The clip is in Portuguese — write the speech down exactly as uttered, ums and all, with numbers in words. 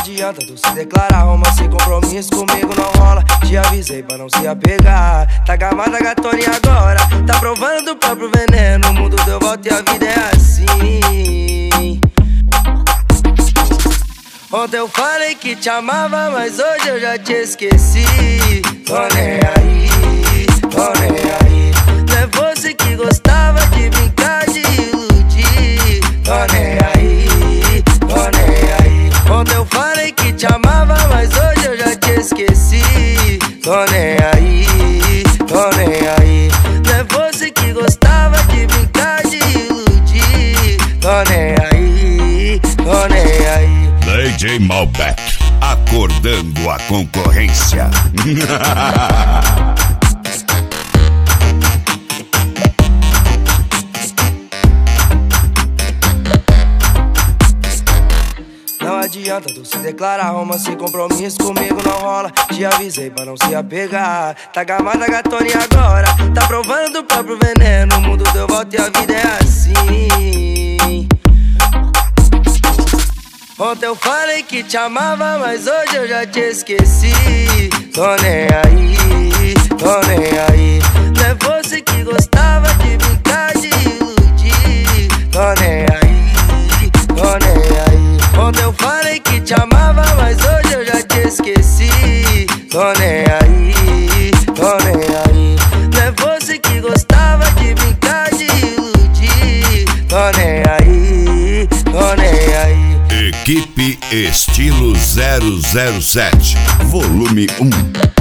adianta tu se declarar, romance sem compromisso comigo não rola. Te avisei pra não se apegar. Tá gamada gatoninha agora, tá provando o próprio veneno. O mundo deu volta e a vida é assim. Ontem eu falei que te amava, mas hoje eu já te esqueci. Tô nem aí, tô nem aí. Não é você que gostava de brincar, de iludir. Tô nem aí, tô nem aí. Ontem eu falei que te amava, mas hoje eu já te esqueci. Tô nem aí, tô nem aí. Não é você que gostava de brincar, de iludir. Tô nem aí, tô nem aí. D J Malbec, acordando a concorrência. Não adianta tu se declarar, romance sem compromisso comigo não rola. Te avisei pra não se apegar. Tá gamada gatoninha agora, tá provando o próprio veneno. O mundo deu volta e a vida é assim. Ontem eu falei que te amava, mas hoje eu já te esqueci. Tô nem aí, tô nem aí. Não é você que gostava de brincar, de iludir. Tô nem aí, tô nem aí. Ontem eu falei que te amava, mas hoje eu já te esqueci. Tô nem aí, tô nem aí. Não é você que gostava de brincar, de iludir. Tô nem aí, tô nem aí. Equipe Estilo zero zero sete, volume um.